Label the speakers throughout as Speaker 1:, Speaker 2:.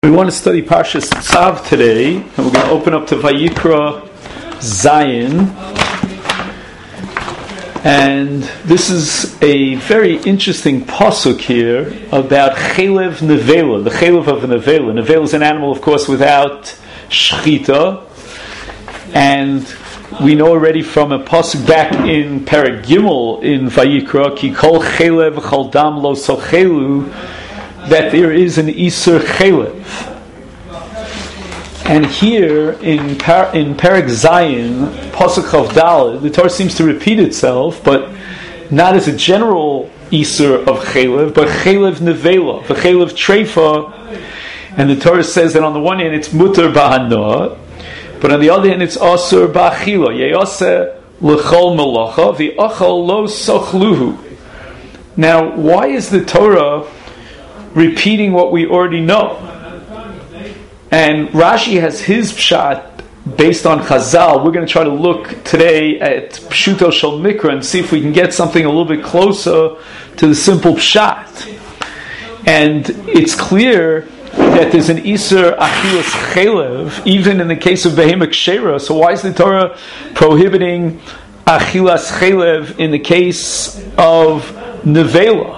Speaker 1: We want to study Parshas Tzav today, and we're going to open up to Vayikra Zayin. And this is a very interesting pasuk here about Chelev Nevela, the Chelev of a Nevela. Nevela is an animal, of course, without shchita. And we know already from a pasuk back in Perek Gimel in Vayikra, Ki kol Chelev chol dam lo sochelu, that there is an Isur Chelev. And here in Perek Zayin, Pasuk Chav Daled, the Torah seems to repeat itself, but not as a general Isur of Chelev, but Chelev Nevela, the Chelev Treifa. And the Torah says that on the one hand it's Mutar B'Hanoah, but on the other hand it's Asur B'Achila, Ye'aseh L'chol Melacha, V'achal Lo Sochluhu. Now, why is the Torah repeating what we already know? And Rashi has his pshat based on Chazal. We're going to try to look today at Pshuto Shel Mikra and see if we can get something a little bit closer to the simple pshat. And it's clear that there's an Isur Achilas Chelev even in the case of Behema Kshera. So why is the Torah prohibiting Achilas Chelev in the case of Nevela?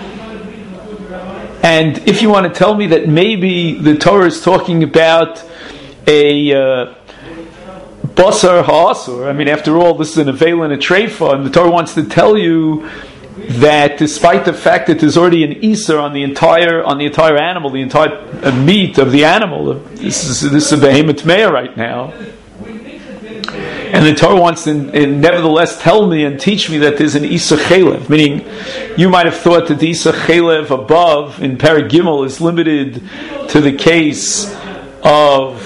Speaker 1: And if you want to tell me that maybe the Torah is talking about a basar ha'asur, I mean, after all, this is an nevela and a treifa, and the Torah wants to tell you that despite the fact that there's already an isur on the entire animal, the entire meat of the animal, this is a behemoth meah right now. And the Torah wants to nevertheless tell me and teach me that there's an Isur Chelev, meaning you might have thought that the Isur Chelev above in Perek Gimel is limited to the case of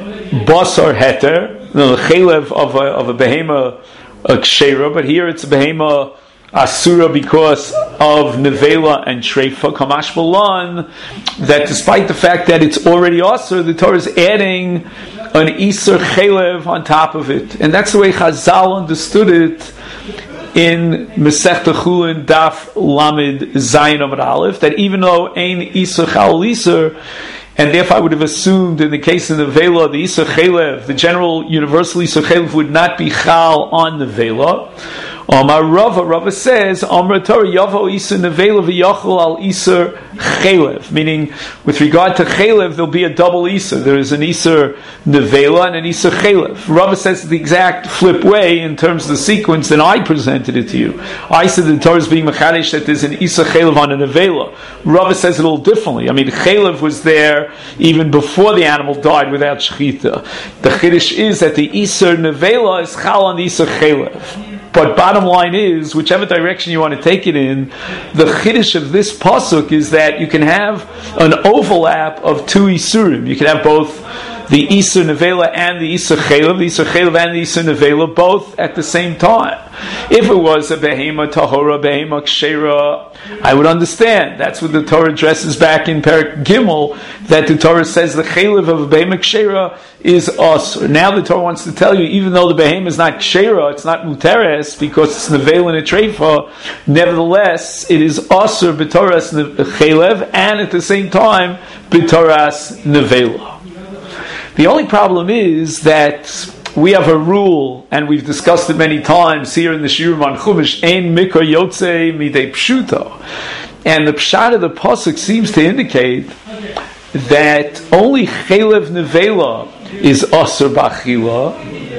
Speaker 1: Basar Heter, the Chelev of a Behema Kshera, but here it's a Behema Asura because of Nevela and Treifa, Kamash Balan, that despite the fact that it's already Asur, the Torah is adding an Isur Chelev on top of it. And that's the way Chazal understood it in Masechta Chulin Daf Lamed Zayin Amud Aleph, that even though Ein Isur Chal Isur, and therefore I would have assumed in the case of Nevela, the Isur Chelev, the general universal Isur Chelev would not be Chal on Nevela. Amar Rava says, Amar Torah Yavo Isur Nevela v'Yachol al Isur Chelev, meaning with regard to Chelev there'll be a double Isur. There is an Isur Nevela and an Isur Chelev. Rava says the exact flip way in terms of the sequence than I presented it to you. I said the Torah is being mechadesh that there's an Isur Chelev on a Nevela. Rava says it a little differently. I mean, Chelev was there even before the animal died without Shechita. The Chiddush is that the Isur Nevela is Chal on the Isur Chelev. But bottom line is, whichever direction you want to take it in, the chiddush of this pasuk is that you can have an overlap of two isurim. You can have both the Isur Nevela and the Isur Chelev, and the Isur Nevela, both at the same time. If it was a Behema Tahora, Behema Kshera, I would understand. That's what the Torah addresses back in Perek Gimel, that the Torah says the Chelev of a Behema Kshera is Asur. Now the Torah wants to tell you, even though the Behema is not Kshera, it's not Muteres, because it's Nevela and a Treifa, nevertheless, it is Asur B'Toras Chelev, and at the same time, B'Toras Nevela. The only problem is that we have a rule, and we've discussed it many times here in the Shiurim on Chumash, Ein Mikra Yotze Midei Pshuto. And the pshat of the pasuk seems to indicate that only Chelev Nevela is Asur B'Achila.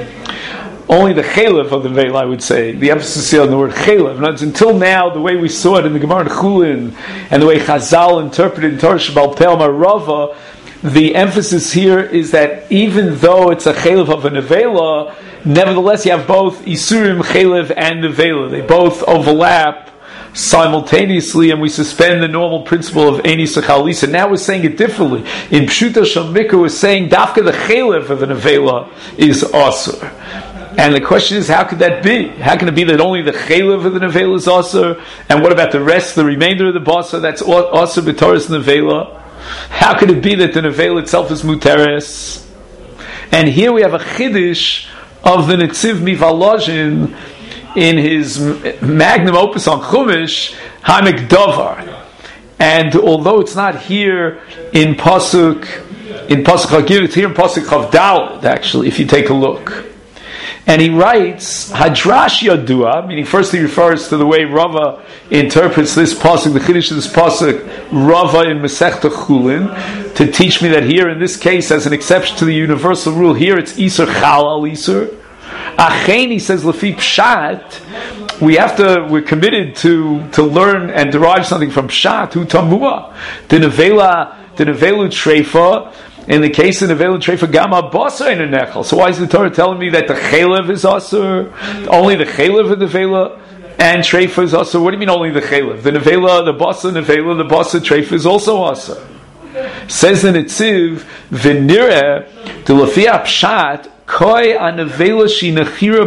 Speaker 1: Only the Chelev of the Nevela, I would say. The emphasis here on the word Chelev. And until now, the way we saw it in the Gemara in Chulin, and the way Chazal interpreted in Torah Shebal Peh Amar Rava, the emphasis here is that even though it's a Chelev of a Nevela, nevertheless you have both Isurim, Chelev, and Nevela. They both overlap simultaneously, and we suspend the normal principle of Ein Isur Chal Isur. Now we're saying it differently. In Pshuto Shel Mikra, we're saying Dafka the Chelev of the Nevela is Asur. And the question is, how could that be? How can it be that only the Chelev of the Nevela is Asur? And what about the rest, the remainder of the Basar, that's Asur B'Toras Nevela? How could it be that the Nevela itself is Muteres? And here we have a Chiddush of the Netziv Mivalozhin in his magnum opus on Chumash, Hamek Davar. And although it's not here in Pasuk in Pasuk Chagiv. It's here in Pasuk Chav Daled, actually, if you take a look. And he writes, Hadrash Yadua, meaning first he refers to the way Rava interprets this pasuk, the Chiddush of this pasuk, Rava in Masechta Chulin, to teach me that here, in this case, as an exception to the universal rule, here it's Isur Chal al Isur. Achen, he says, Lefi Pshat, we're committed to learn and derive something from Pshat, Hu Tamua, the Nevelu Treifa. In the case of Nevela Treifa, Gama Basa in a Nechel. So why is the Torah telling me that the Chalev is Asur? Only the Chalev of the Nevela and Treifa is Asur? What do you mean only the Chalev? The Nevela, the Basa Nevela, the Basa Treifa is also Asur. Says the Netziv, V'nireh, the Lefia Pshat, Koi Anevela Shi Nechira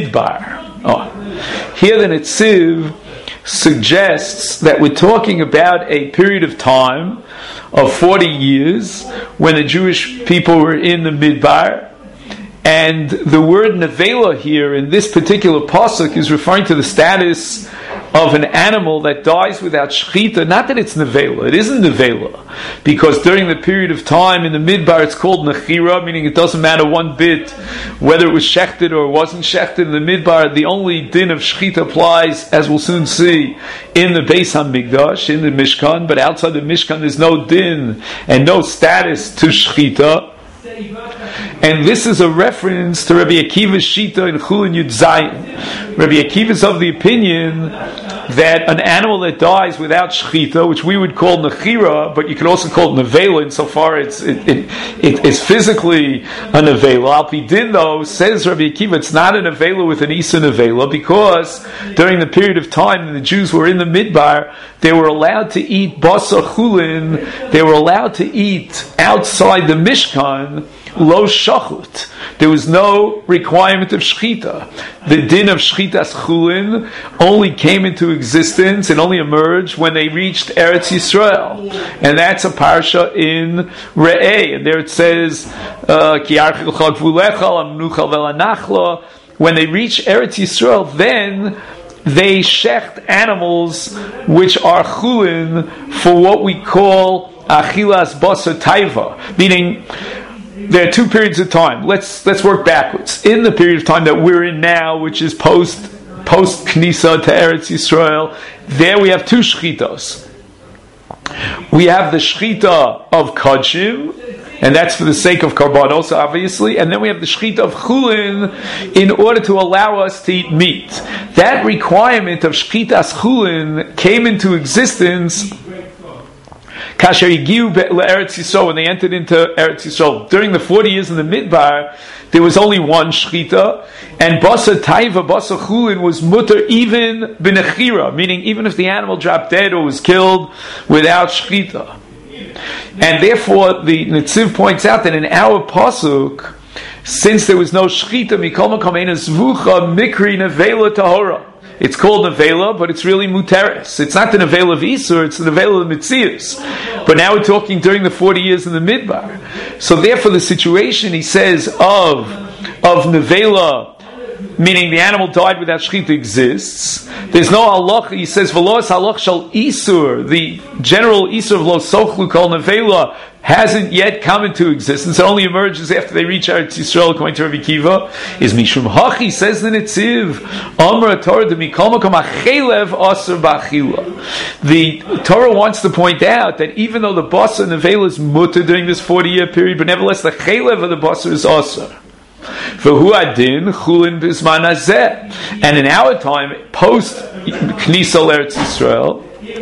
Speaker 1: Bamidbar. Here the Netziv suggests that we're talking about a period of time of 40 years when the Jewish people were in the Midbar, and the word nevela here in this particular pasuk is referring to the status of an animal that dies without shechita. Not that it's nevela, it isn't nevela, because during the period of time in the Midbar it's called nechira, meaning it doesn't matter one bit whether it was shechted or wasn't shechted. In the Midbar, the only din of shechita applies, as we'll soon see, in the Beis HaMikdash, in the Mishkan, but outside the Mishkan there's no din and no status to shechita. And this is a reference to Rabbi Akiva's Shita in Chulin Yud Zayin. Rabbi Akiva is of the opinion that an animal that dies without shechita, which we would call nechira, but you could also call it nevela, insofar it's physically a nevela. Al Pi Din, though, says Rabbi Akiva, it's not a nevela with an isa nevela, because during the period of time when the Jews were in the Midbar, they were allowed to eat basa chulin, they were allowed to eat outside the Mishkan, lo shachut. There was no requirement of shechita. The din of shechitas chulin only came into existence and only emerged when they reached Eretz Yisrael, and that's a parsha in Re'eh. And there it says, "Ki yarchil chag vulecha amnuchal velanachla." When they reach Eretz Yisrael, then they shecht animals which are chulin for what we call achilas basa taiva, meaning there are two periods of time. Let's work backwards. In the period of time that we're in now, which is post Knisa to Eretz Yisrael, there we have two shchitos. We have the shchita of Kodshim, and that's for the sake of Karbanos, obviously, and then we have the shchita of Chulin in order to allow us to eat meat. That requirement of shchitas Chulin came into existence Kasher Yigiu Eretz Yisrael, when they entered into Eretz Yisrael. During the 40 years in the Midbar, there was only one shchita, and basa taiva, basa chulin was mutter even b'nechira, meaning even if the animal dropped dead or was killed without shchita. And therefore, the Netziv points out that in our pasuk, since there was no shchita, mikol makom ein zvucha mikri nevela tahora. It's called nevela, but it's really muteris. It's not the nevela of Isur, it's the nevela of Mitzias. But now we're talking during the 40 years in the Midbar. So therefore the situation, he says, of nevela, meaning the animal died without shechita, exists. There's no halach, he says, v'los halach shal Isur, the general Isur of lo sochlu kol nevela, hasn't yet come into existence. It only emerges after they reach Eretz Yisrael, according to Rabbi Kiva. Is Mishum Hachi, says the Netziv, Amra Torah de Mikol Makom Achelev Asur B'Achila. The Torah wants to point out that even though the Basa and the Veil is mutter during this 40-year period, but nevertheless the Chelev of the Basa is Asur. V'hu adin chulin b'zman hazeh. And in our time, post Knisa Eretz Yisrael,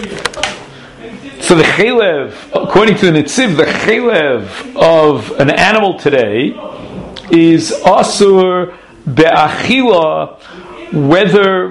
Speaker 1: so the chelev, according to the Netziv, the chelev of an animal today is asur be'achila, whether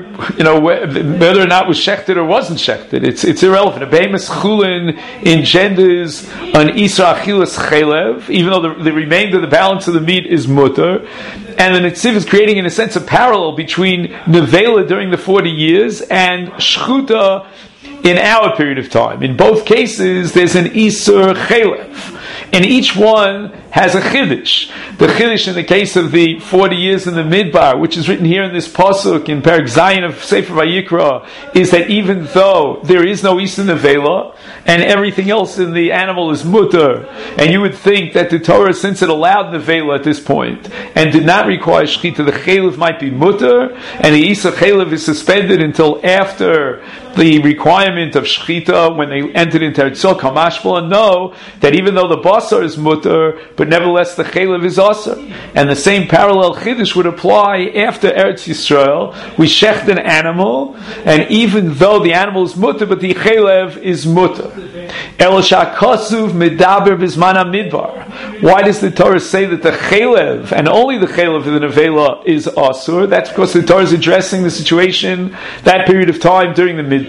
Speaker 1: or not it was shechted or wasn't shechted. It's irrelevant. A behemoth chulin engenders an isra achilas chelev, even though the remainder, the balance of the meat is mutter. And the Netziv is creating, in a sense, a parallel between nevela during the 40 years and shchuta in our period of time. In both cases, there's an Isur Chelev. And each one has a chiddush. The chiddush in the case of the 40 years in the Midbar, which is written here in this pasuk in Perek Zayin of Sefer Vayikra, is that even though there is no Isa Nevela and everything else in the animal is mutter, and you would think that the Torah, since it allowed Nevela at this point and did not require shchita, the chaylev might be mutter, and the Isa chaylev is suspended until after the requirement of shchita when they entered into Eretz Kamashbala. Know that even though the basar is mutter, but nevertheless the chaylev is aser. And the same parallel chiddush would apply after Eretz Yisrael. We shecht an animal, and even though the animal is mutter, but the chaylev is mutter. El shakasuv medaber bizman midbar. Why does the Torah say that the chaylev, and only the chaylev of the nevela, is asur? That's because the Torah is addressing the situation, that period of time during the midbar.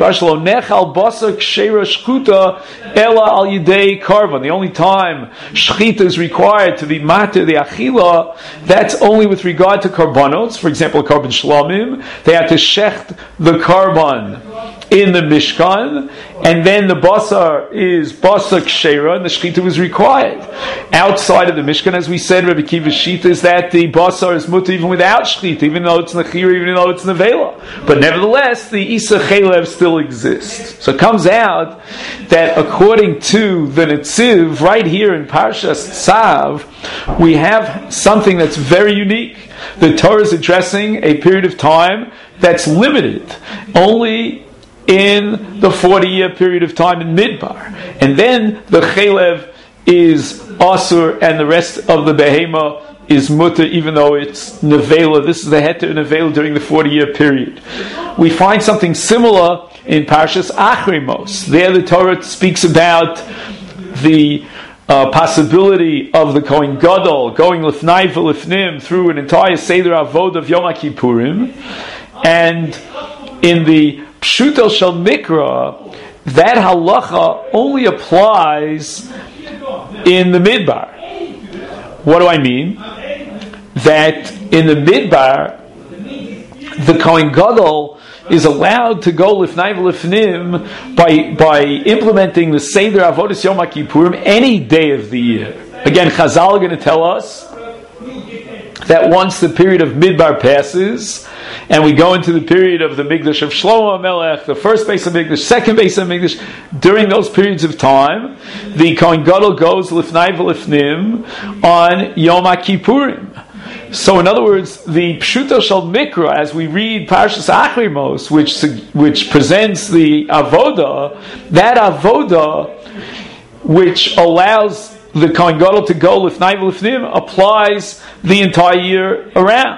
Speaker 1: The only time shchita is required to be matir the achila, that's only with regard to karbanos. For example, karban shlamim, they have to shecht the karban in the Mishkan, and then the basar is basar kshera, and the shchita was required. Outside of the Mishkan, as we said, Rabbi Kiva's shita is that the basar is mutter even without shchita, even though it's nechira, even though it's nevela. But nevertheless, the isa chaylev still exists. So it comes out that according to the Netziv, right here in Parshas Tzav, we have something that's very unique. The Torah is addressing a period of time that's limited only in the 40-year period of time in Midbar. And then the chaylev is asur, and the rest of the behema is mutter, even though it's nevela. This is the heter nevela during the 40-year period. We find something similar in Parshas Achrimos. There the Torah speaks about the possibility of the Kohen Gadol going lifnai v'lifnim through an entire Seder Avod of Yom HaKippurim, and in the Pshuto Shel Mikra, that halacha only applies in the Midbar. What do I mean? That in the Midbar, the Kohen Gadol is allowed to go lifnai v'lifnim by implementing the Seder Avodas Yom HaKippurim any day of the year. Again, Chazal are going to tell us that once the period of Midbar passes, and we go into the period of the Mikdash of Shlomo HaMelech, the first base of Mikdash, second base of Mikdash, during those periods of time, the Kohen Gadol goes lifnai v'lifnim on Yom HaKippurim. So, in other words, the Pshuto Shel Mikra, as we read Parshas Achrimos, which presents the Avoda, that Avoda, which allows the Kohen Gadol to go lifnai v'lifnim, applies the entire year around.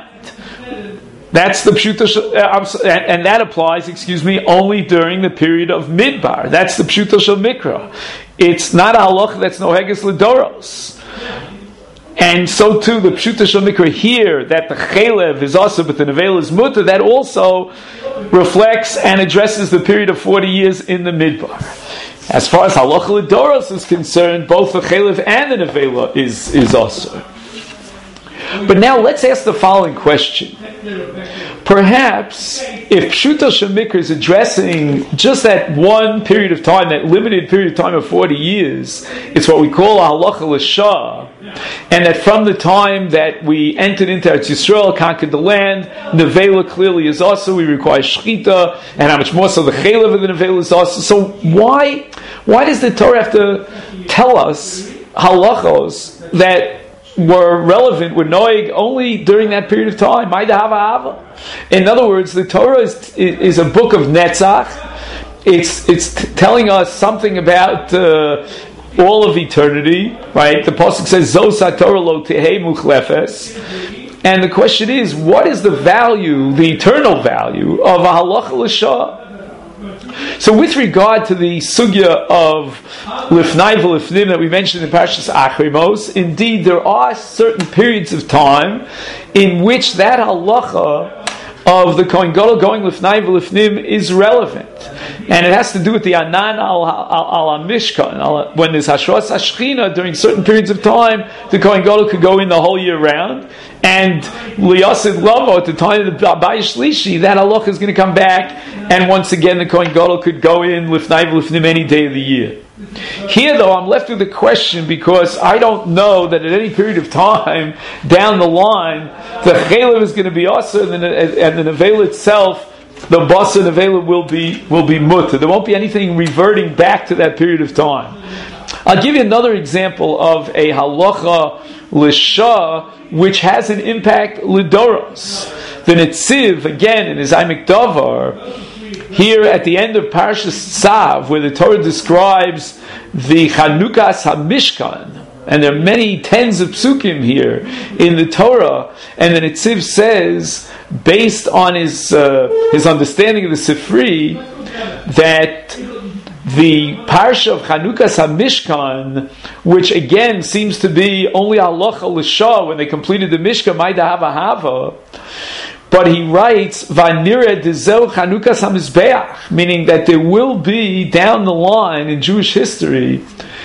Speaker 1: That's the Pshuto, and that applies, only during the period of Midbar. That's the Pshuto Shel Mikra. It's not a halacha that's noheges l'doros. And so too, the Pshuto Shel Mikra here, that the chaylev is also, but the nevela is mutter, that also reflects and addresses the period of 40 years in the Midbar. As far as halacha l'doros is concerned, both the chaylev and the nevela is also. But now let's ask the following question. Perhaps if Pshuto Shel Mikra is addressing just that one period of time, that limited period of time of 40 years, it's what we call a halacha l'shah, and that from the time that we entered into Eretz Yisrael, conquered the land, nevela clearly is also, we require shchita, and how much more so the chaylev of the nevela is also. So why does the Torah have to tell us halachos that were relevant, were noig only during that period of time? In other words, the Torah is a book of netzach. It's telling us something about all of eternity, right? The pasuk says, "Zos haTorah lo tehei muchlefes," and the question is, what is the value, the eternal value of a halacha l'shah? So, with regard to the sugya of lifnai v'lifnim that we mentioned in Parshas Achrimos, indeed there are certain periods of time in which that halacha of the Kohen Gadol going lifnai v'lifnim is relevant, and it has to do with the anan al mishkan. When there's hashras hashchina during certain periods of time, the Kohen Gadol could go in the whole year round. And liyasid lavo, at the time of the Bayis Shlishi, that halacha is going to come back, and once again the Kohen Gadol could go in lifnai v'lifnim any day of the year. Here, though, I'm left with a question because I don't know that at any period of time down the line the chaylev is going to be also, and the nevela itself, the basa nevela will be mutter. There won't be anything reverting back to that period of time. I'll give you another example of a halacha l'shah which has an impact lidoros. The Netziv, again in his Aimek Davar, here at the end of Parashas Tzav, where the Torah describes the Chanukas HaMishkan, and there are many tens of psukim here in the Torah, and the Netziv says, based on his understanding of the Sifri, that the Parsha of Chanukas HaMishkan, which again seems to be only halacha l'shah when they completed the Mishkan, Maida Hava Hava, but he writes, Vanira dezeu Chanukas HaMizbeach, meaning that there will be, down the line in Jewish history,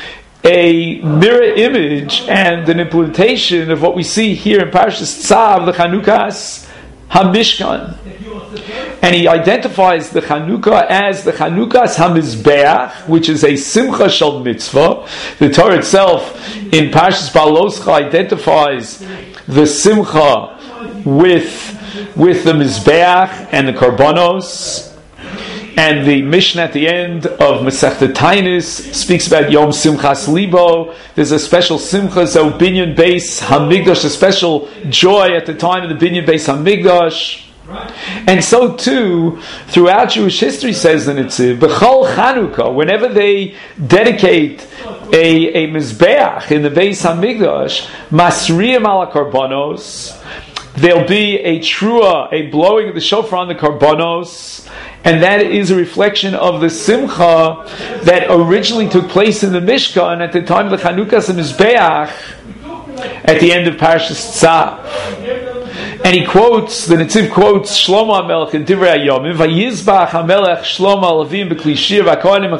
Speaker 1: a mirror image and an implementation of what we see here in Parashas Tzav, the Chanukas HaMishkan. And he identifies the Chanukah as the Chanukas HaMizbeach, which is a Simcha Shel Mitzvah. The Torah itself, in Parashas Baloscha, identifies the Simcha with the Mizbeach and the Karbonos. And the Mishnah at the end of Masechta Tainis speaks about Yom Simchas Libo. There's a special Simcha, so Binyan Beis Hamikdash, a special joy at the time of the Binyan Beis Hamikdash. And so too, throughout Jewish history, says the Netziv, B'chol Chanukah, whenever they dedicate a Mizbeach in the Beis Hamikdash, Masriyim ala Karbonos, there'll be a trua, a blowing of the shofar on the karbonos, and that is a reflection of the simcha that originally took place in the Mishkan at the time of the Chanukas and Mizbeach at the end of Parashas Tzav. And he quotes, the Netziv quotes Shlomo HaMelech in Divrei HaYomim, Vayizbach HaMelech Shlomo HaLevim B'Kli Shir V'Kohanim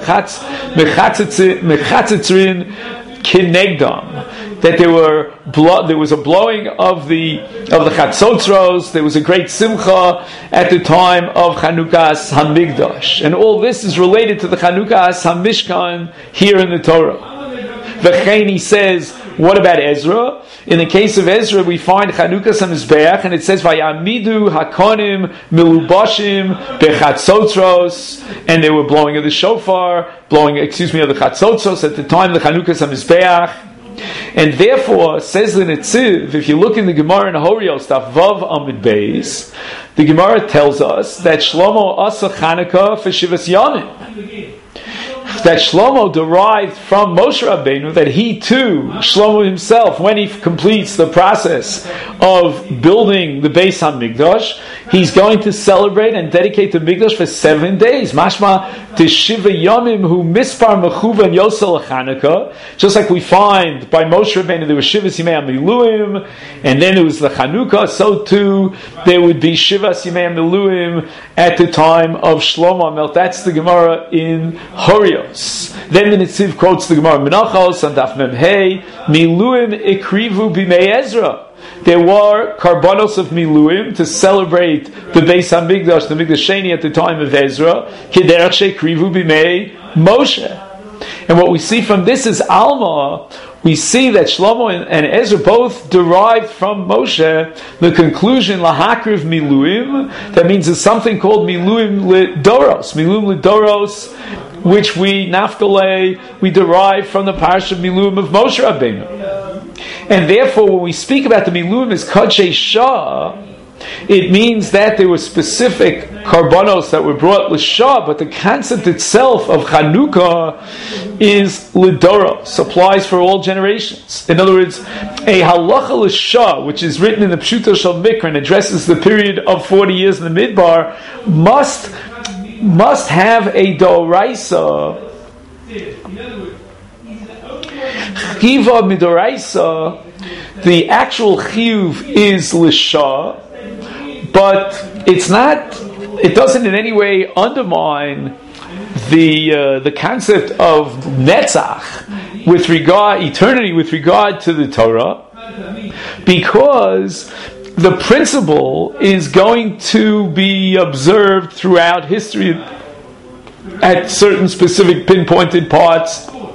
Speaker 1: Mechatzitzrin Kinegdam, that there was a blowing of the Chatzotzros, there was a great simcha at the time of Chanukas Hamikdash, and all this is related to the Chanukas Hamishkan here in the Torah. V'chein, he says, what about Ezra? In the case of Ezra, we find Chanukas HaMizbeach, and it says, Vayamidu Hakonim Milubashim Bechatzotros, and they were blowing of the shofar, of the Chatzotros at the time of the Chanukas HaMizbeach. And therefore, says the Netziv, if you look in the Gemara in Horiel stuff, Vav Amid Beis, the Gemara tells us that Shlomo asa Chanukah for Shivas Yanim. That Shlomo derived from Moshe Rabbeinu, that he too, Shlomo himself, when he completes the process of building the Beis HaMikdash, he's going to celebrate and dedicate the Mikdash for 7 days. Mashma Teshiva Yomim Hu Mispar Mechuvan Yosel Chanukah. Just like we find by Moshe Rabbeinu there was Shivas Yimei HaMiluim, and then it was the Chanukah, so too there would be Shivas Yimei HaMiluim at the time of Shlomo HaMelech. That's the Gemara in Horios. Then the Netziv quotes the Gemara Menachos on Daf Mem Hey, Miluim ikrivu b'mei Ezra. There were karbonos of Miluim to celebrate the Beis HaMikdash, the Mikdash Sheni at the time of Ezra, Kederach shekrivu b'mei Moshe. And what we see from this is Alma. We see that Shlomo and Ezra both derived from Moshe the conclusion lahakriv miluim. That means there's something called miluim lidoros. Miluim lidoros, which we derive from the parsha miluim of Moshe Rabbeinu. And therefore, when we speak about the miluim as Kodshei Shah, it means that there were specific karbonos that were brought l'shah, but the concept itself of Chanukah is lidoros, applies for all generations. In other words, a halacha l'shah, which is written in the Pshuto Shel Mikra and addresses the period of 40 years in the Midbar, must have a doraisa. Chiva midoraisa, the actual chiyuv is l'shah, but it's not. It doesn't in any way undermine the concept of netzach with regard eternity with regard to the Torah, because the principle is going to be observed throughout history at certain specific pinpointed parts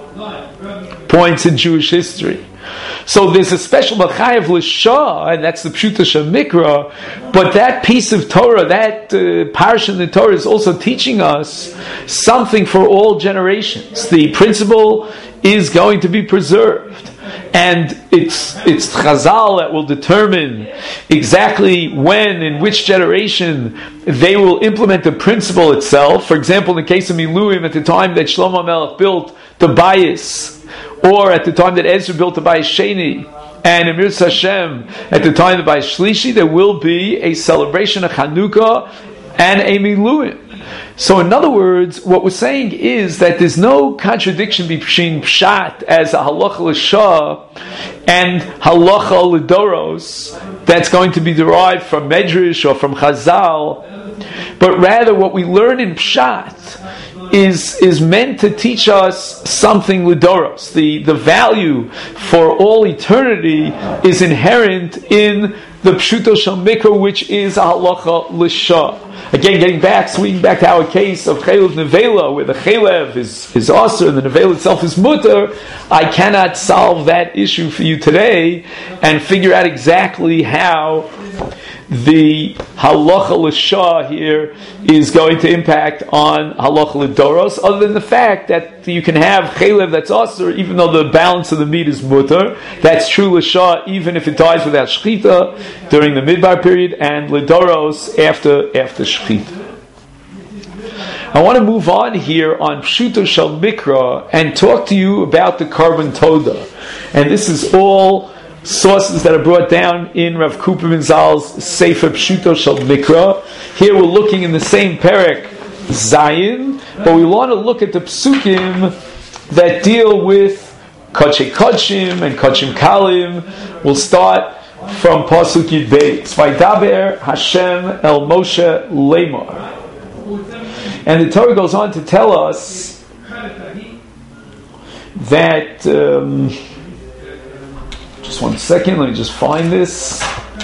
Speaker 1: points in Jewish history. So there's a special Machayev L'Shah, and that's the Pshuta Mikra, but that piece of Torah, that parsha in the Torah is also teaching us something for all generations. The principle is going to be preserved. And it's Chazal that will determine exactly when, in which generation, they will implement the principle itself. For example, in the case of Miluim, at the time that Shlomo Melech built the Bayis, or at the time that Ezra built the Bayis Sheni, and Emir Hashem at the time of the Bayis Shlishi, there will be a celebration of Chanukah and a Miluim. So in other words, what we're saying is that there's no contradiction between Pshat as a halacha l'shah and halacha l'doros that's going to be derived from Medrash or from Chazal, but rather what we learn in Pshat is meant to teach us something l'doros. The value for all eternity is inherent in the Pshuto Shel Mikra, which is a halacha l'shah. Again, swinging back to our case of Chelev Nevela, where the Chelev is Aser and the Nevela itself is Mutter, I cannot solve that issue for you today and figure out exactly how the halacha l'shah here is going to impact on halacha l'doros, other than the fact that you can have chelev that's aser, even though the balance of the meat is mutter. That's true l'shah, even if it dies without shechita during the midbar period, and l'doros after shechita. I want to move on here on Pshuto Shel Mikra and talk to you about the Karban Toda, and this is all sources that are brought down in Rav Kuperman Zal's Sefer Pshuto Shel Mikra. Here we're looking in the same Perek Zayin, but we want to look at the psukim that deal with Kodshe Kodshim and Kodshim Kalim. We'll start from Pasuk Yud Beis. Vaydaber Hashem el Moshe Lemar. And the Torah goes on to tell us that just one second, let me just find this.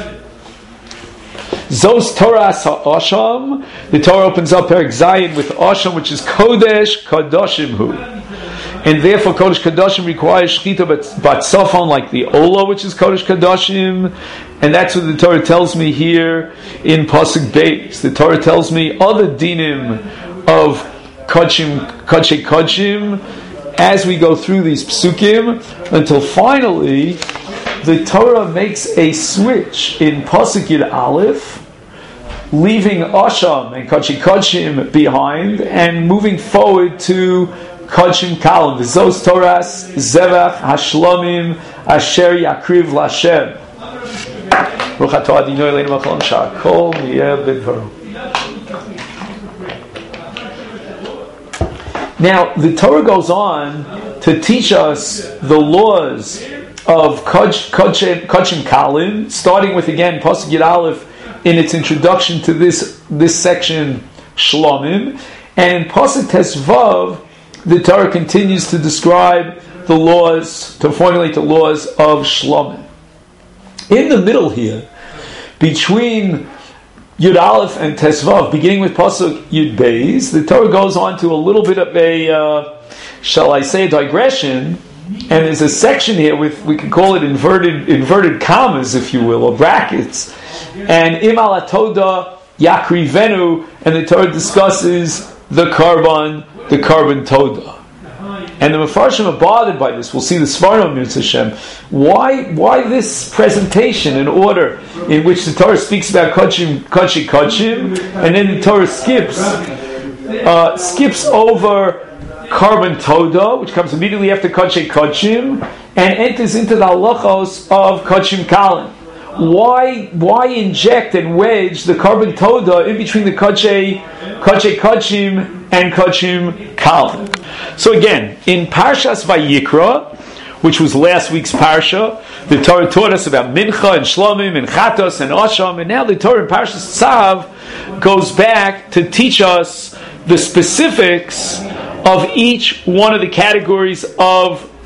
Speaker 1: Zos Torah Ha'asham. The Torah opens up Perek Zayin with Asham, which is Kodesh Kadoshim Hu. And therefore Kodesh Kadoshim requires Shechita Batzafon, like the Ola, which is Kodesh Kadoshim. And that's what the Torah tells me here in Pasuk Beis. The Torah tells me other dinim of Kodshim as we go through these psukim, until finally the Torah makes a switch in Pasuk Yud Aleph, leaving Asham and Kodshim behind and moving forward to Kodshim Kalim. V'zos Toras Zevach Hashlamim Asher Yakriv Lashem. Baruch atah Adonai Eloheinu melech haolam sha'akol yeh b'dvaro. Now, the Torah goes on to teach us the laws of Kodshim Kalim, starting with, again, Pasuk Yud Aleph in its introduction to this section, Shlomim. And in Pasuk Tesvav, the Torah continues to describe the laws, to formulate the laws of Shlomim. In the middle here, between Yud Aleph and Tesvav, beginning with Pasuk Yud Beis, the Torah goes on to a little bit of a, shall I say, a digression. And there's a section here with, we can call it inverted commas, if you will, or brackets. And Im al Atoda Yakrivenu, and the Torah discusses the Karban Toda. And the Mefarshim are bothered by this. We'll see the Svarim Mirz Hashem. Why this presentation in order in which the Torah speaks about Kodshim, and then the Torah skips over Karban Toda, which comes immediately after Kodshim, and enters into the halachos of Kodshim Kalim. Why inject and wedge the Karban Toda in between the Kodshim and Kodshim Kalim? So again, in Parshas Vayikra, which was last week's Parsha, the Torah taught us about Mincha and Shlomim and Chatos and Asham, and now the Torah in Parshas Tzav goes back to teach us the specifics of each one of the categories of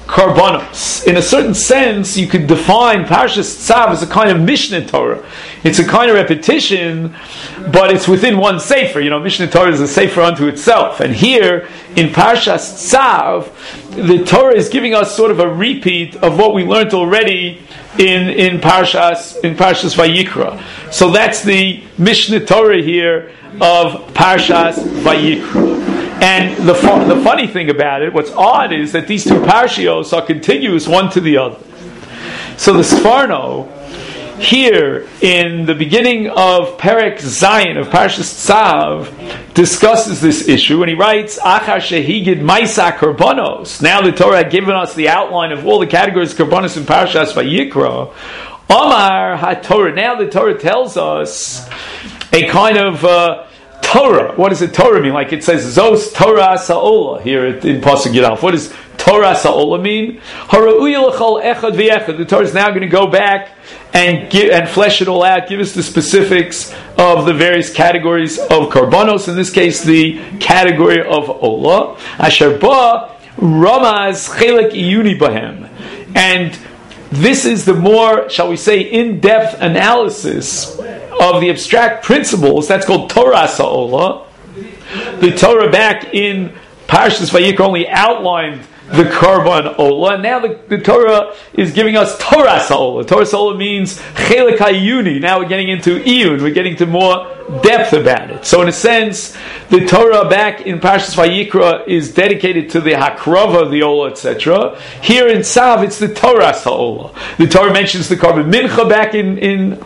Speaker 1: Karbanos. In a certain sense, you could define Parshas Tzav as a kind of Mishnah Torah. It's a kind of repetition, but it's within one sefer. Mishnah Torah is a sefer unto itself. And here, in Parshas Tzav, the Torah is giving us sort of a repeat of what we learned already in Parshas Vayikra. So that's the Mishnah Torah here of Parshas Vayikra. And the funny thing about it, what's odd, is that these two parshios are continuous one to the other. So the Sforno, here in the beginning of Perek Zayin of Parshas Tzav, discusses this issue, and he writes, Achar shehigid maisa karbonos. Now the Torah had given us the outline of all the categories of karbonos in Parshas Vayikra. Omar HaTorah. Now the Torah tells us a kind of Torah. What does a Torah mean? Like it says, Zos Torah Sa'ola here in Pasuk Yudalef. What does Torah Sa'ola mean? Hara'uya l'chol echad v'echad. The Torah is now going to go back and flesh it all out, give us the specifics of the various categories of karbonos, in this case the category of Ola. Asher ba ramaz chelek iyuni bahem. And this is the more, shall we say, in-depth analysis of the abstract principles. That's called Torah Sa'ola. The Torah back in Parshas Vayikra only outlined the Karban Ola. And now the Torah is giving us Torah Sa'ola. Torah Sa'ola means Chelek HaYuni. Now we're getting into Iyun. We're getting to more depth about it. So in a sense, the Torah back in Parshas Vayikra is dedicated to the Hakrava, the Ola, etc. Here in Tzav, it's the Torah Sa'ola. The Torah mentions the Karban Mincha back in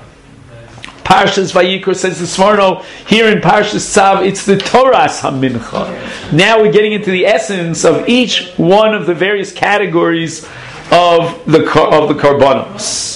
Speaker 1: Parshas Vayikra, says the Sforno. Here in Parshas Tzav, it's the Torah's HaMincha. Now we're getting into the essence of each one of the various categories of the Karbanos.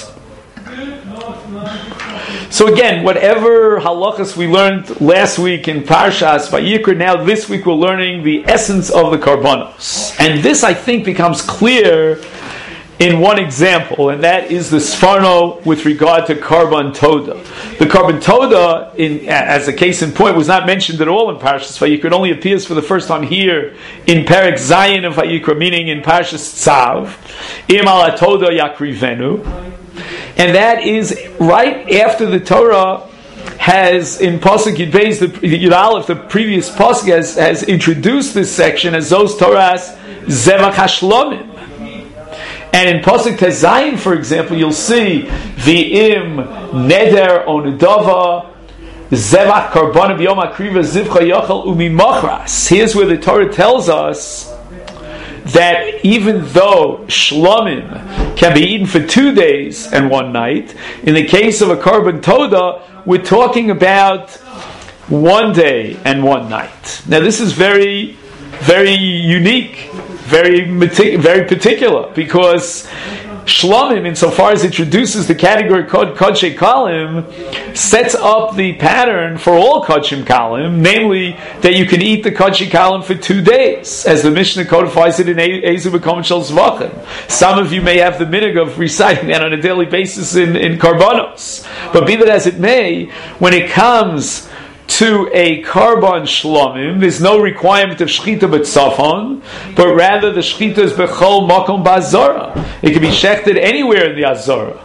Speaker 1: So again, whatever halachas we learned last week in Parshas Vayikra, now this week we're learning the essence of the Karbanos. And this, I think, becomes clear in one example, and that is the Sforno with regard to Karban Toda. The Karban Toda, as a case in point, was not mentioned at all in Parshas Vayikra. It only appears for the first time here in Perek Zayin of Vayikra, meaning in Parshas Tzav. Im ala Toda yakrivenu. And that is right after the Torah has, in Pasuk Yud Beis, the Yudalef, the previous Pasuk has introduced this section as Zos Torah's Zevach HaShlomim. And in Pasuk Tezayin, for example, you'll see V'im Neder Onudava Zevach Karbana B'Yom HaKriva Zivcha Yochel Umimachras. Here's where the Torah tells us that even though Shlomim can be eaten for 2 days and 1 night, in the case of a Karban Toda, we're talking about 1 day and 1 night. Now this is very, very unique, very particular, because Shlomim, insofar as it introduces the category Kodshei Kalim, sets up the pattern for all Kodshim Kalim, namely that you can eat the Kodshei Kalim for 2 days, as the Mishnah codifies it in Ezu B'Kom Shel Zvachim. Some of you may have the minhag of reciting that on a daily basis in Karbanos. But be that as it may, when it comes to a Karban Shlomim, there's no requirement of Shechita B'Tzafon, but rather the Shechita is B'chol Makom B'Azara. It can be shechted anywhere in the Azara.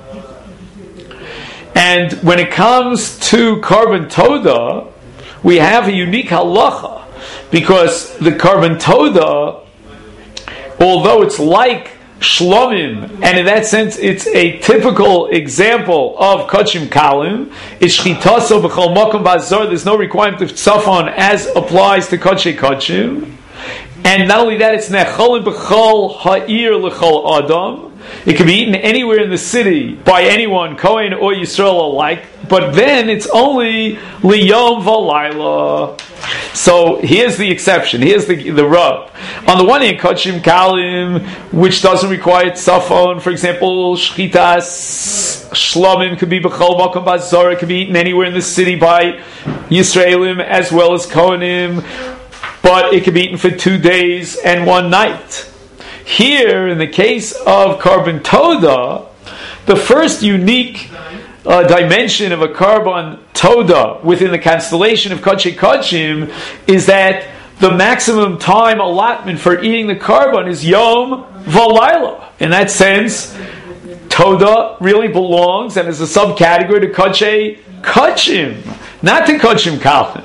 Speaker 1: And when it comes to Karban Toda, we have a unique halacha, because the Karban Toda, although it's like Shlomim, and in that sense it's a typical example of Kodshim Kalim, it's Shchitaso B'chol Makom B'Azor. There's no requirement of Tzafon as applies to Kodshei Kodshim. And not only that, it's Necholin B'chol Ha'ir L'chol Adam. It can be eaten anywhere in the city by anyone, Kohen or Yisrael alike, but then it's only Liyom V'Layla. So here's the exception, here's the rub. On the one hand, Kodshim Kalim, which doesn't require Tzafon, for example, Shchitas Shlomim could be B'chol Makom B'Azor, it could be eaten anywhere in the city by Yisraelim as well as Kohanim, but it could be eaten for 2 days and 1 night. Here, in the case of Karban Toda, the first unique dimension of a Karban Toda within the constellation of Kodshei Kodshim is that the maximum time allotment for eating the carbon is Yom V'Layla. In that sense, Toda really belongs and is a subcategory to Kodshei Kodshim, not to Kodshim Kalim.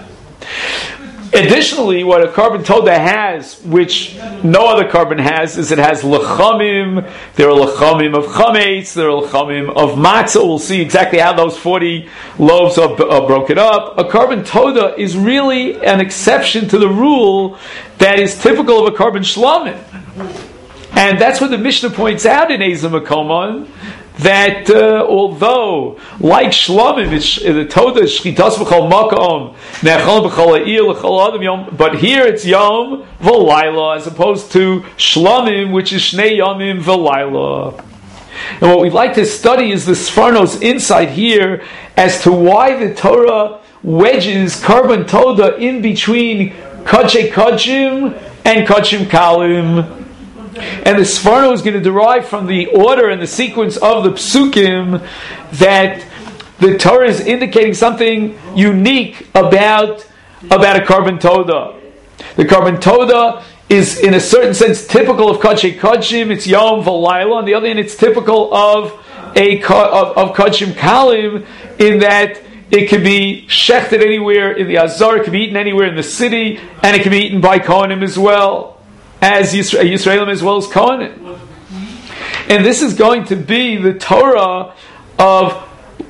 Speaker 1: Additionally, what a carbon Toda has, which no other carbon has, is it has lechamim. There are lechamim of chametz. There are lechamim of matzah. We'll see exactly how those 40 loaves are broken up. A carbon Toda is really an exception to the rule that is typical of a carbon shlamim. And that's what the Mishnah points out in Eizah Makomon, that although, like Shlomim, the Toda is Shchitas B'chol Makom, Ne'echol B'chol Ha'ir L'chol Adam Yom, but here it's Yom V'Layla, as opposed to Shlomim, which is Shnei Yomim V'Layla. And what we'd like to study is the Sforno's insight here as to why the Torah wedges carbon Toda in between Kodshei Kodshim and Kodshim Kalim. And the Sforno is going to derive from the order and the sequence of the Psukim that the Torah is indicating something unique about a carbon Toda. The carbon Toda is, in a certain sense, typical of Kodshei Kodshim. It's Yom V'Layla. On the other hand, it's typical of Kodshim Kalim, in that it can be shechted anywhere in the Azar, it can be eaten anywhere in the city, and it can be eaten by Kohanim as well, as Yisraelim as well as Kohanim. And this is going to be the Torah of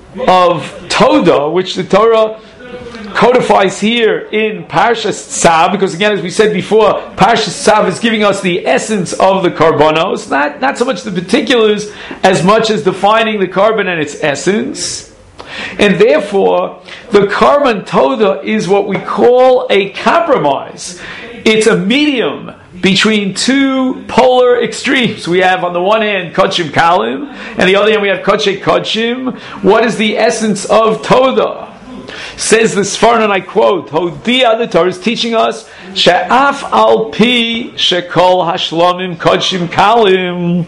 Speaker 1: Toda, which the Torah codifies here in Parshas Tzav, because again, as we said before, Parshas Tzav is giving us the essence of the karbonos, not so much the particulars as much as defining the carbon and its essence. And therefore, the carbon Toda is what we call a compromise. It's a medium between two polar extremes. We have on the one hand Kodshim Kalim, and the other hand we have Kodshei Kodshim. What is the essence of Toda? Says the Sforno, and I quote, Hodia, the Torah is teaching us, She'af al pi shekol hashlamim Kodshim Kalim.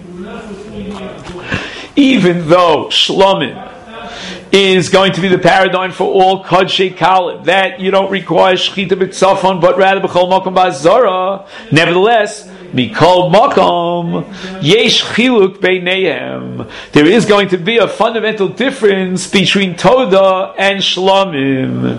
Speaker 1: Even though Shlomim is going to be the paradigm for all Kodshei Kalim, that you don't require Shechita B'Tzafon, but rather B'chol Makom B'Azara. Nevertheless, Mikol Makom, Yesh Chiluk Beineihem. There is going to be a fundamental difference between Toda and Shlomim.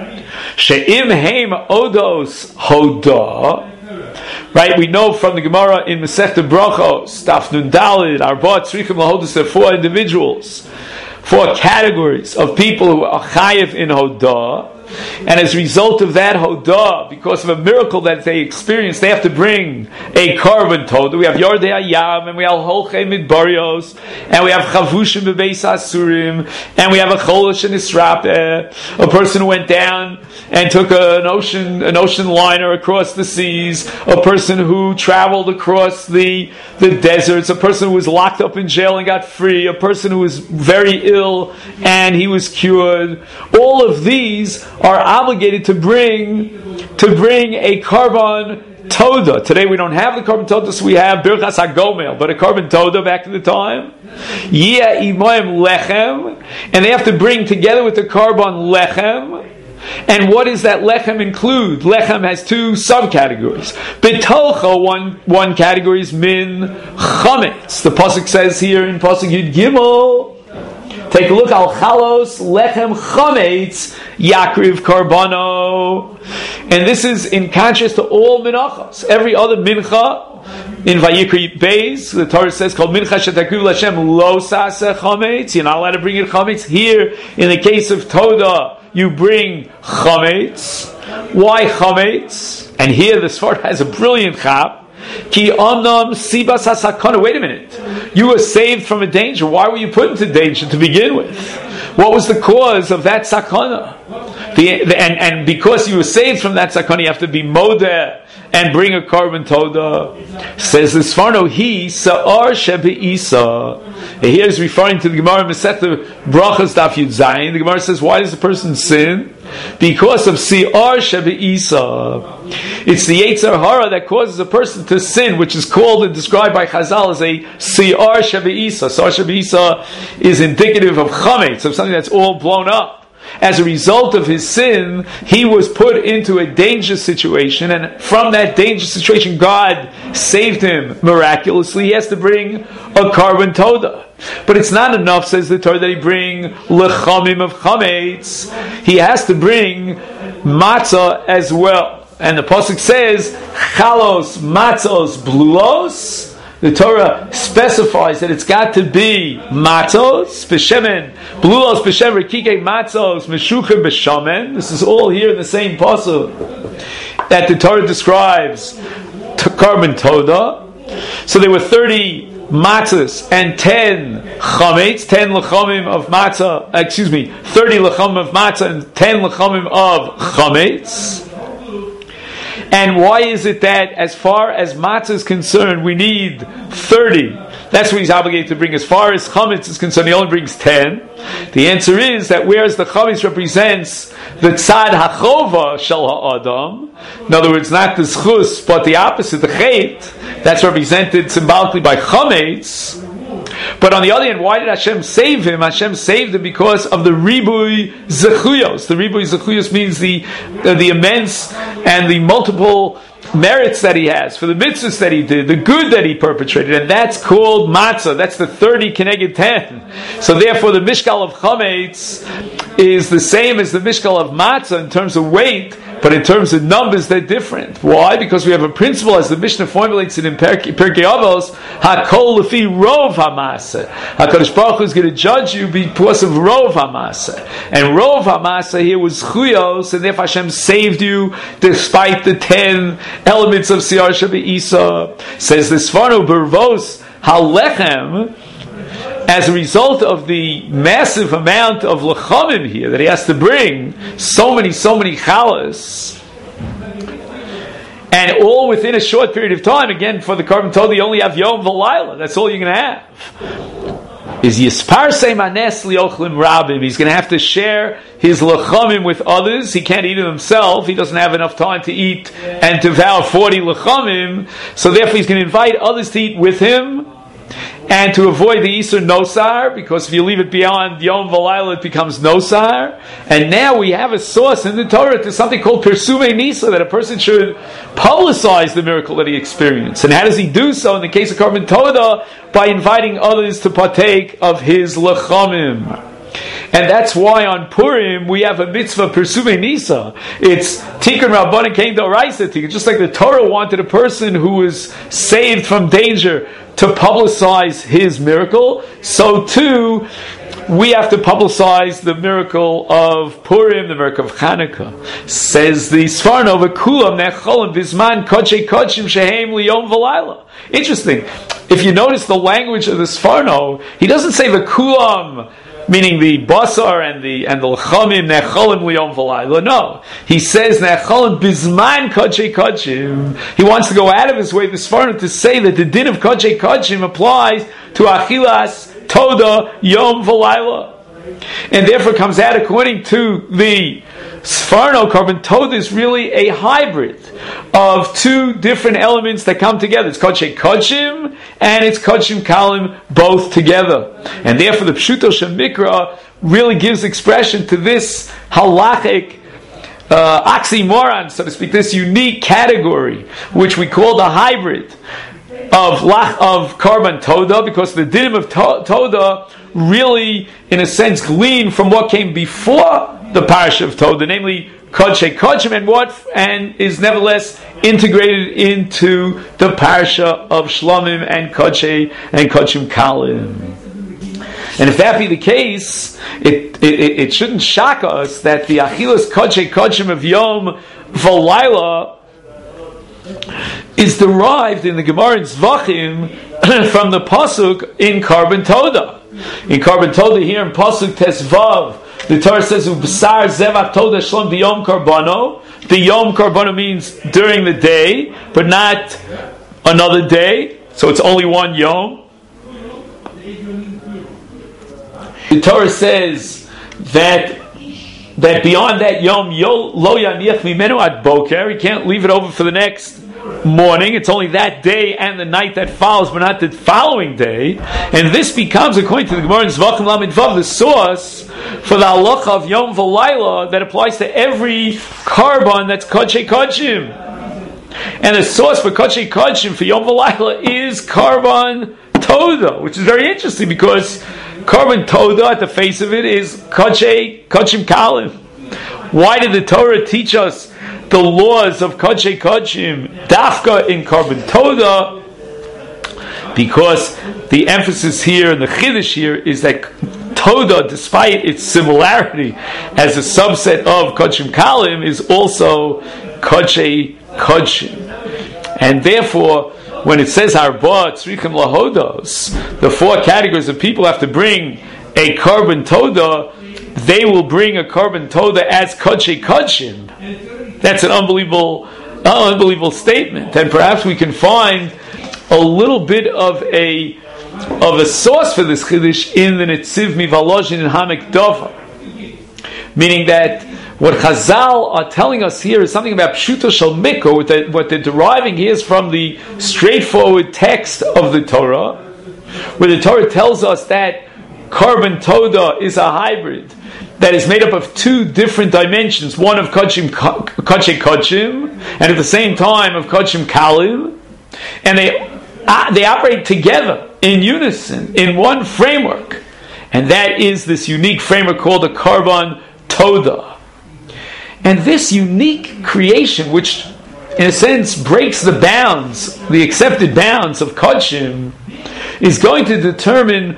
Speaker 1: She'im Heim Odos Hoda. Right, we know from the Gemara in Masechta Brachos, Daf Nun Daled, Arba Tzrichim Lahodos, there are 4 individuals, 4 categories of people who are chayiv in Hodah, and as a result of that Hodah, because of a miracle that they experience, they have to bring a carbon Toda. We have Yordei Hayam, and we have Holchei Midbarios, and we have Chavushim Bebeis Asurim, and we have a Cholish and Israpeh, a person who went down and took an ocean liner across the seas, a person who traveled across the deserts, a person who was locked up in jail and got free, a person who was very ill and he was cured. All of these are obligated to bring a carbon Toda. Today we don't have the carbon Toda, so we have Birchas HaGomel, but a carbon Toda back in the time. Yeh imoim lechem, and they have to bring together with the carbon lechem. And what does that lechem include? Lechem has 2 subcategories. B'tocha, one category is min chametz. The pasuk says here in pasuk Yud Gimel, take a look, al chalos lechem chametz yakriv karbano. And this is in contrast to all minachas. Every other mincha in Vayikri Beis, the Torah says, called mincha shetakriv l'Hashem lo saseh chametz. You're not allowed to bring in chametz. Here, in the case of Toda, you bring chametz. Why chametz? And here the Sfar has a brilliant chap. Ki onam sibas hasakana. Wait a minute. You were saved from a danger. Why were you put into danger to begin with? What was the cause of that sakana? And because you were saved from that sakana, you have to be modeh and bring a carbon Toda. Says the Sforno, he sa'ar shebe'isa. Here is referring to the Gemara Masechta Brachos Daf Yud Zayin. The Gemara says, why does the person sin? Because of si'ar shebe'isa. It's the Yetzer Hara that causes a person to sin, which is called and described by Chazal as a si'ar shebe'isa. Si'ar shebe'isa is indicative of chametz, of something that's all blown up. as a result of his sin, he was put into a dangerous situation, and from that dangerous situation, God saved him miraculously. He has to bring a carbon toda. But it's not enough, says the Torah, that he bring lechamim of chametz. He has to bring matzah as well. And the pasuk says, chalos, matzos, blulos. The Torah specifies that it's got to be matzos, b'shemen, blulos, b'shemen, rikike matzos, meshuchim, b'shamen. This is all here in the same pasuk that the Torah describes carbon toda. So there were 30 matzahs and 10 chametz, 10 lechamim of matzah, 30 lechamim of matzah and 10 lechamim of chametz. And why is it that as far as matzah is concerned, we need 30? That's what he's obligated to bring. As far as chametz is concerned, he only brings 10. The answer is that whereas the chametz represents the tzad hachova shel ha'adam, in other words, not the zchus, but the opposite, the chet, that's represented symbolically by chametz. But on the other hand, why did Hashem save him? Hashem saved him because of the ribui zechuyos. The ribui zechuyos means the immense and the multiple merits that he has for the mitzvahs that he did, the good that he perpetrated, and that's called matzah. That's the 30 keneged 10. So therefore, the mishkal of chametz is the same as the mishkal of matzah in terms of weight, but in terms of numbers, they're different. Why? Because we have a principle, as the Mishnah formulates it in Pirkei Avos, hakol lefi rov hamaseh. HaKadosh Baruch Hu is going to judge you because of rov hamaseh. And rov hamaseh here was chuyos, and therefore Hashem saved you despite the 10 elements of Siyar Shebe'isa. Says the Sforno Bervos halechem, as a result of the massive amount of lechamim here that he has to bring, so many chalas, and all within a short period of time. Again, for the carbon toda, you only have yom v'layla. That's all you're going to have. Is yisparsei manes liochlim rabim. He's going to have to share his lechamim with others. He can't eat it himself. He doesn't have enough time to eat and to devour 40 lechamim. So therefore, he's going to invite others to eat with him, and to avoid the Isur Nosar, because if you leave it beyond Yom V'Layla, it becomes Nosar. And now we have a source in the Torah to something called Persume Nisa, that a person should publicize the miracle that he experienced. And how does he do so? In the case of Carbon Toda, by inviting others to partake of his Lechamim. And that's why on Purim we have a mitzvah Persume Nisa. It's Tikkun Rabbanan Kein D'Oraisa Tikkun. Just like the Torah wanted a person who was saved from danger to publicize his miracle, so too we have to publicize the miracle of Purim, the miracle of Chanukah. Says the Sforno, v'kulam necholim bizman kodshei kodshim shehem liyom v'layla. Interesting. If you notice the language of the Sforno, he doesn't say v'kulam, meaning the basar and the lechamim necholim liyom v'layla. No, he says necholim bizman kodshei kodshim. He wants to go out of his way, the Sforno, to say that the din of kodshei kodshim applies to achilas toda yom v'layla, and therefore comes out, according to the Sforno, carbon toda is really a hybrid of two different elements that come together. It's kodshei kodshim and it's kodshim kalim, both together. And therefore the Pshuto Shemikra really gives expression to this halachic oxymoron, so to speak, this unique category, which we call the hybrid of carbon toda, because the dinim of toda really, in a sense, glean from what came before the parasha of Toda, namely Kodshei Kodshim, and is nevertheless integrated into the parasha of Shlomim and Kodshei and Kodshim Kalim. And if that be the case, it shouldn't shock us that the Achilas Kodshei Kodshim of Yom V'Layla is derived in the Gemara in Zvachim from the pasuk in Carbon Toda. In Carbon Toda here in pasuk Tesvav, the Torah says, "Ubsar zevach toda shlom b'yom karbano." The yom karbano means during the day, but not another day. So it's only one yom. The Torah says that beyond that yom lo yaniach mimenu ad boker, he can't leave it over for the next morning. It's only that day and the night that follows, but not the following day. And this becomes, according to the Gemara in Zvachim Lamed Vav, the source for the halacha of Yom V'Layla that applies to every carbon that's Kodshei Kodshim. And the source for Kodshei Kodshim for Yom V'Layla is carbon Toda, which is very interesting because carbon Toda, at the face of it, is Kodshei Kodshim Kalim. Why did the Torah teach us the laws of Kodshei Kodshim Dafka in carbon Toda? Because the emphasis here and the Chiddush here is that Toda, despite its similarity as a subset of Kodshim Kalim, is also Kodshei Kodshim. And therefore, when it says Arba Tzrichim Lahodos, the four categories of people have to bring a carbon Toda, they will bring a carbon Toda as Kodshei Kodshim. That's an unbelievable statement. And perhaps we can find a little bit of a source for this Chiddush in the Netziv Mivalozhin and Hamek Dover. Meaning that what Chazal are telling us here is something about Pshuto Shel Mikko. What they're deriving here is from the straightforward text of the Torah, where the Torah tells us that carbon Toda is a hybrid that is made up of two different dimensions, one of Kodshei Kodshim, and at the same time of Kodshim Kalim, and they operate together in unison, in one framework, and that is this unique framework called the carbon Toda. And this unique creation, which in a sense breaks the bounds, the accepted bounds of Kodshim, is going to determine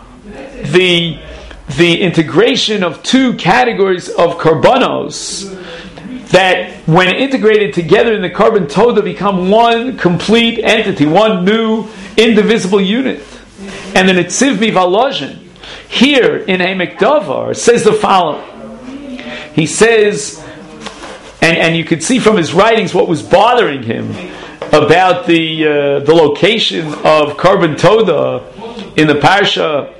Speaker 1: the integration of two categories of karbanos that, when integrated together in the carbon Toda, become one complete entity, one new indivisible unit. And the Netziv Mivalozhin here in Hamek Dover says the following. He says, and you can see from his writings what was bothering him about the location of carbon Toda in the parsha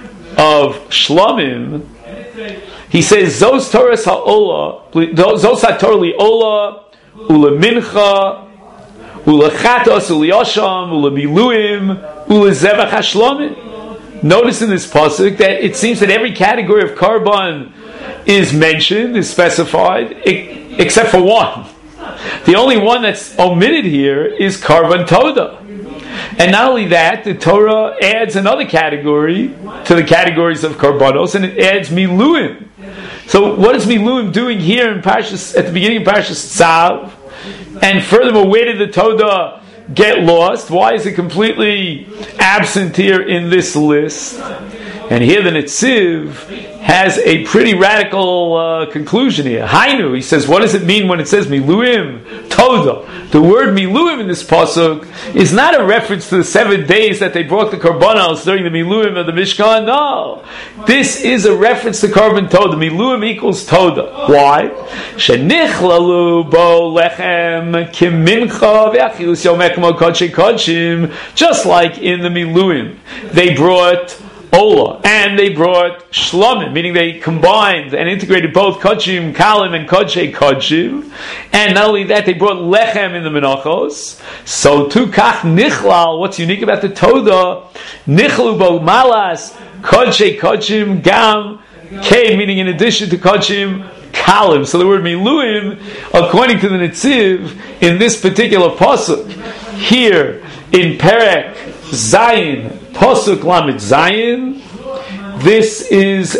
Speaker 1: of Shlomim. He says, Zos Torah ha'ola, Zos ha'torah li'ola, u'lemincha, u'lechatos, u'liyasham, u'lemiluim, u'lezevach ha'shlomim. Notice in this pasuk that it seems that every category of carbon is mentioned, is specified, except for one. The only one that's omitted here is carbon Toda. And not only that, the Torah adds another category to the categories of karbanos, and it adds miluim. So what is miluim doing here in Parshas, at the beginning of Parshas Tzav? And furthermore, where did the Toda get lost? Why is it completely absent here in this list? And here the Netziv has a pretty radical conclusion here. Hainu, he says, what does it mean when it says miluim Toda? The word miluim in this pasuk is not a reference to the 7 days that they brought the karbanos during the miluim of the Mishkan. No, this is a reference to carbon Toda. Miluim equals Toda. Why? Shenichlalu bo lechem kimincha ve'achilus yomek mo kodshei kodshim. Just like in the miluim, they brought Ola, and they brought Shlomim, meaning they combined and integrated both Kodshim Kalim and Kodshei Kodshim, and not only that, they brought Lechem in the Menachos. So to Kach Nichlal, what's unique about the Toda, Nichlu Bo Malas, Kodshei Kodshim Gam Kei, meaning in addition to Kodshim Kalim. So the word Miluim, according to the Netziv, in this particular pasuk, here in Perek Zayin, Pasuk Lamed Zayin, this is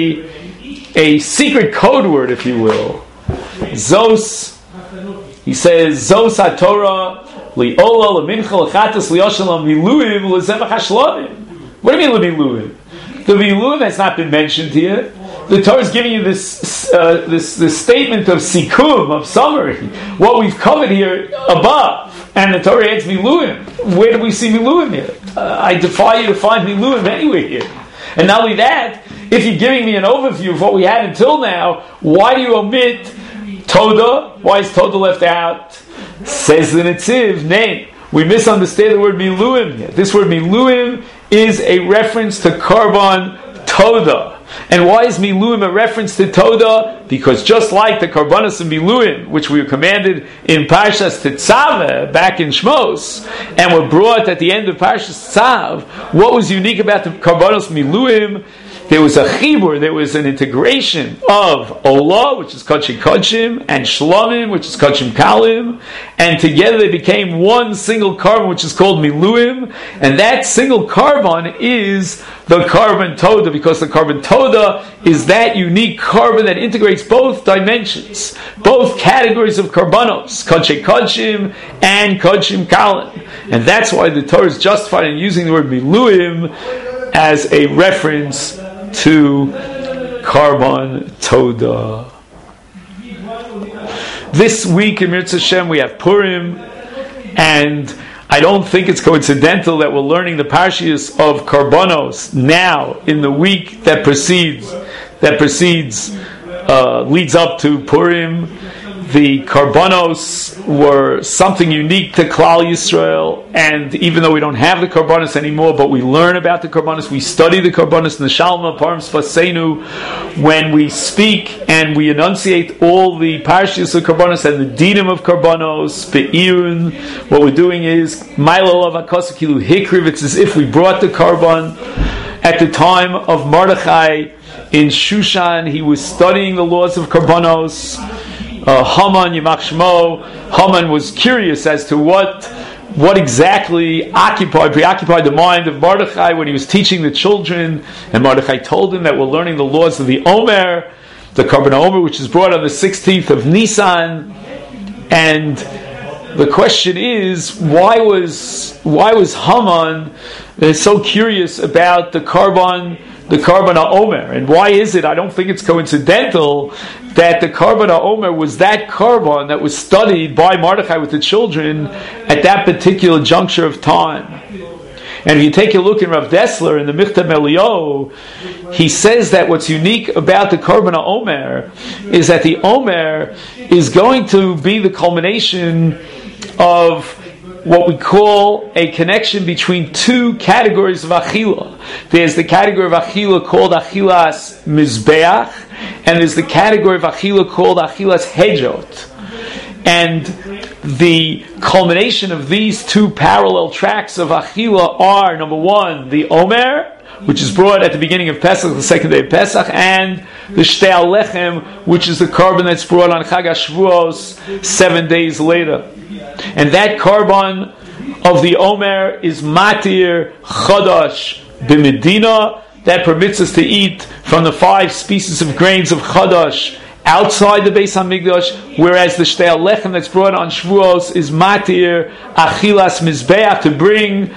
Speaker 1: a secret code word, if you will. Zos, he says, Zos HaTorah li'ola lemincha lechatas liyoshalam miluim lezevach hashlamim. What do you mean miluim? The miluim has not been mentioned here. The Torah is giving you this statement of sikum, of summary, what we've covered here above. And the Torah adds miluim. Where do we see miluim here? I defy you to find miluim anywhere here. And not only that, if you're giving me an overview of what we had until now, why do you omit Toda? Why is Toda left out? Says the Netziv, nay, we misunderstand the word miluim here. This word miluim is a reference to carbon Toda. And why is Miluim a reference to Toda? Because just like the Karbanos and Miluim, which we were commanded in Parshas Tetzaveh, back in Shmos, and were brought at the end of Parshas Tzav, what was unique about the Karbanos Miluim? There was a chibur, there was an integration of Olah, which is Kodshim Kodshim, and Shlomim, which is Kodshim Kalim, and together they became one single carbon, which is called Miluim, and that single carbon is the carbon Toda, because the carbon Toda is that unique carbon that integrates both dimensions, both categories of Karbanos, Kodshim Kodshim and Kodshim Kalim. And that's why the Torah is justified in using the word Miluim as a reference to Karban Toda. This week in Mirz Hashem we have Purim, and I don't think it's coincidental that we're learning the Parshias of Karbanos now in the week that leads up to Purim. The Karbanos were something unique to Klal Yisrael, and even though we don't have the Karbanos anymore, but we learn about the Karbanos, we study the Karbanos in the Shalma, Parim Sfasenu, when we speak and we enunciate all the Parshias of Karbanos and the Dinim of Karbanos, Be'irun, what we're doing is, Mailo of Akosakilu Hikriv, it's as if we brought the Karban. At the time of Mordechai in Shushan, he was studying the laws of Karbanos. Haman, Yimach Shmo, Haman was curious as to what exactly preoccupied the mind of Mordechai when he was teaching the children, and Mordechai told him that we're learning the laws of the Omer, the Karban Omer, which is brought on the 16th of Nisan, and the question is, why was Haman so curious about the Karban HaOmer? And why is it, I don't think it's coincidental, that the Karban HaOmer was that Karban that was studied by Mordechai with the children at that particular juncture of time. And if you take a look in Rav Dessler in the Michtav Eliyahu, he says that what's unique about the Karban HaOmer is that the Omer is going to be the culmination of what we call a connection between two categories of Achila. There's the category of Achila called Achilas Mizbeach, and there's the category of Achila called Achilas Hejot. And the culmination of these two parallel tracks of Achila are, number one, the Omer, which is brought at the beginning of Pesach, the second day of Pesach, and the Shtei Alechem, which is the carbon that's brought on Chag HaShavuos 7 days later. And that carbon of the Omer is Matir Chadash B'Medina, that permits us to eat from the 5 species of grains of Chadash outside the Beis HaMikdash, whereas the Shtei Alechem that's brought on Shavuos is Matir Achilas Mizbeach, to bring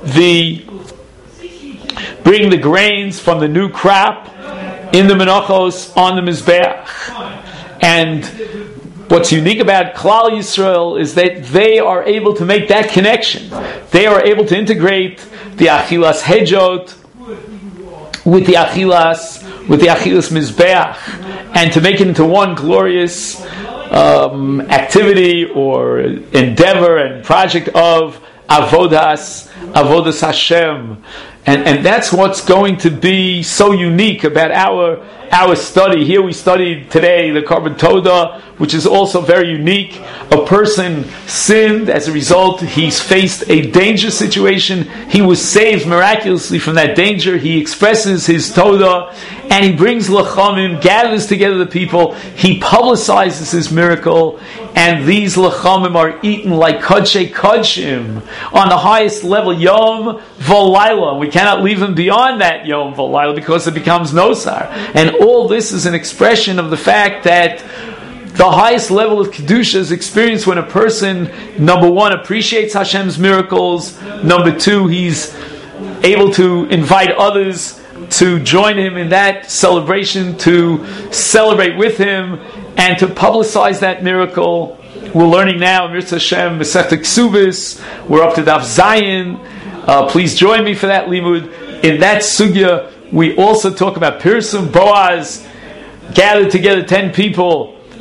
Speaker 1: the grains from the new crop in the Menachos on the Mizbeach. And what's unique about Klal Yisrael is that they are able to make that connection. They are able to integrate the Achilas Hejot with the Achilas Mizbeach, and to make it into one glorious activity or endeavor and project of Avodas Hashem. And that's what's going to be so unique about our study. Here we studied today the Karban Toda, which is also very unique. A person sinned. As a result, he's faced a dangerous situation. He was saved miraculously from that danger. He expresses his Toda, and he brings Lachamim, gathers together the people. He publicizes his miracle, and these Lachamim are eaten like Kodshei Kodshim on the highest level, Yom V'Layla. We cannot leave them beyond that Yom V'Layla because it becomes Nosar. And all this is an expression of the fact that the highest level of Kedusha is experienced when a person, number one, appreciates Hashem's miracles, number two, he's able to invite others to join him in that celebration, to celebrate with him, and to publicize that miracle. We're learning now, Mirz Hashem, Masechta Ksubis, we're up to Daf Zayin. Please join me for that limud. In that sugya, we also talk about Pirsum. Boaz gathered together 10 people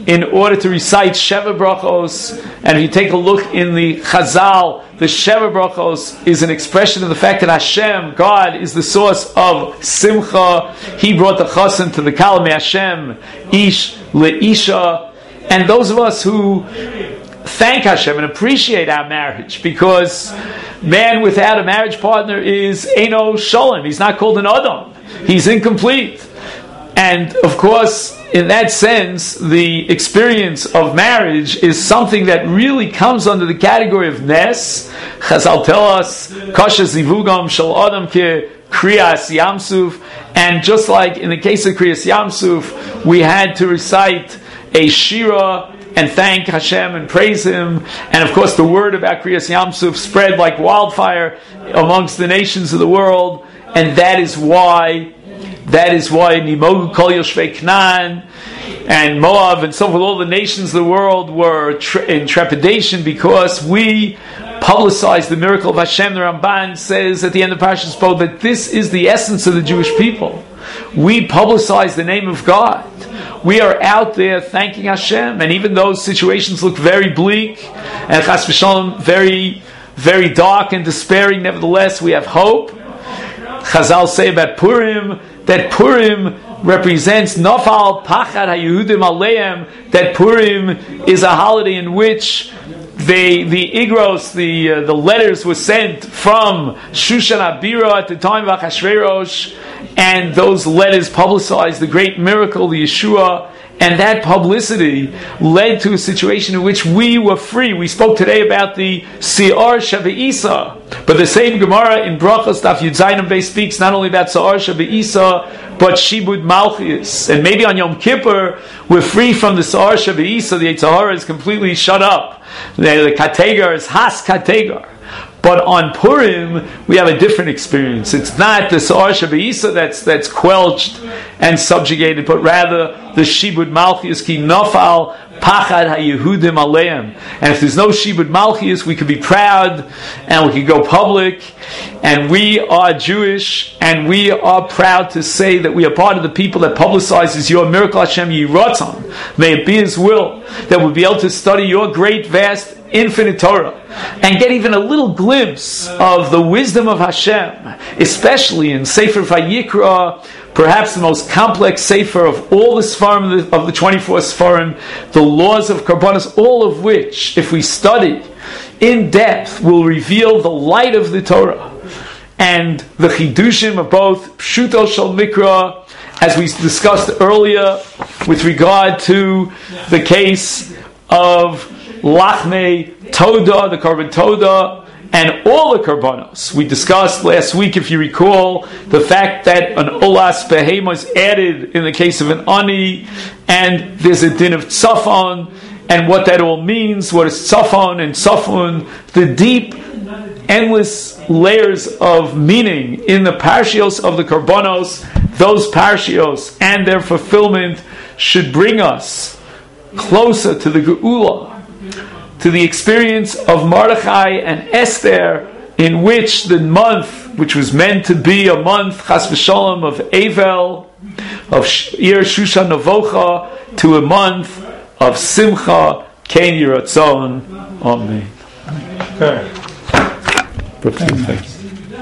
Speaker 1: in order to recite Sheva Brachos. And if you take a look in the Chazal, the Sheva Brachos is an expression of the fact that Hashem, God, is the source of Simcha. He brought the Chassan to the Kalam Hashem, Ish Leisha. And those of us who thank Hashem and appreciate our marriage, because man without a marriage partner is Eino Sholem. He's not called an Adam. He's incomplete. And of course, in that sense, the experience of marriage is something that really comes under the category of Nes. Chazal tell us, Kasha Zivugam Shal Adam Ke Kriyas Yamsuf. And just like in the case of Kriyas Yamsuf, we had to recite a Shira and thank Hashem and praise Him. And of course, the word about Kriyas Yamsuf spread like wildfire amongst the nations of the world. And that is why Nimogu Kol Yoshvei Knan and Moab and so forth, all the nations of the world were in trepidation because we publicized the miracle of Hashem. The Ramban says at the end of Parashas Bo that this is the essence of the Jewish people. We publicize the name of God. We are out there thanking Hashem, and even though situations look very bleak and Chas v'Shalom very, very dark and despairing, nevertheless we have hope. Chazal say about Purim that Purim represents Nafal Pachad HaYehudim Aleim, that Purim is a holiday in which the Igros, the letters were sent from Shushan Abira at the time of Achashverosh, and those letters publicized the great miracle, the Yeshua, and that publicity led to a situation in which we were free. We spoke today about the Si'ar Shav'isa, but the same Gemara in Brachos Daf Yud Zayin Beis speaks not only about Si'ar Shav'isa, but Shibud Malchus. And maybe on Yom Kippur, we're free from the Si'ar Shav'isa, the Yetzer Hara is completely shut up. The Kategar is Has Kategar. But on Purim, we have a different experience. It's not the Sa'ar Shabbat that's quelched and subjugated, but rather the Shibud Malchus ki nafal pachad ha-Yehudim aleim. And if there's no Shibud Malchus, we could be proud and we could go public. And we are Jewish, and we are proud to say that we are part of the people that publicizes your miracle Hashem Yiratzon. May it be His will that we'll be able to study your great, vast, infinite Torah and get even a little glimpse of the wisdom of Hashem, especially in Sefer Vayikra, perhaps the most complex Sefer of all the Sfarim of the 24 Sfarim, the laws of Karbonos, all of which, if we study in depth, will reveal the light of the Torah and the Chidushim of both Pshuto Shel Mikra, as we discussed earlier with regard to the case of Lachmei Toda, the Korban Toda, and all the Karbanos. We discussed last week, if you recall, the fact that an Olas Behema is added in the case of an Ani, and there's a din of Tzafon, and what that all means, what is Tzafon and Tzafun, the deep, endless layers of meaning in the parshios of the Karbanos. Those parshios and their fulfillment should bring us closer to the Geula, to the experience of Mordechai and Esther, in which the month, which was meant to be a month, Chas v'Shalom, of Avel, of Ir Shushan Novocha, to a month of Simcha, Ken Yiratzon. Amen. Okay.